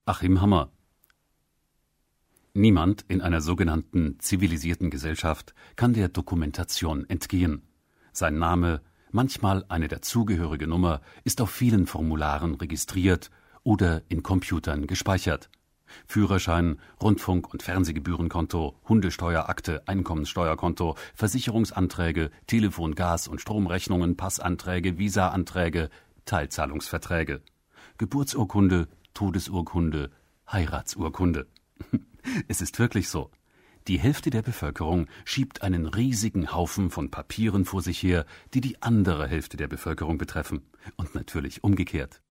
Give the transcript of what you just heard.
Achim Hammer. Niemand in einer sogenannten zivilisierten Gesellschaft kann der Dokumentation entgehen. Sein Name, manchmal eine dazugehörige Nummer, ist auf vielen Formularen registriert oder in Computern gespeichert. Führerschein, Rundfunk- und Fernsehgebührenkonto, Hundesteuerakte, Einkommenssteuerkonto, Versicherungsanträge, Telefon-, Gas- und Stromrechnungen, Passanträge, Visaanträge, Teilzahlungsverträge, Geburtsurkunde, Todesurkunde, Heiratsurkunde. Es ist wirklich so. Die Hälfte der Bevölkerung schiebt einen riesigen Haufen von Papieren vor sich her, die die andere Hälfte der Bevölkerung betreffen. Und natürlich umgekehrt.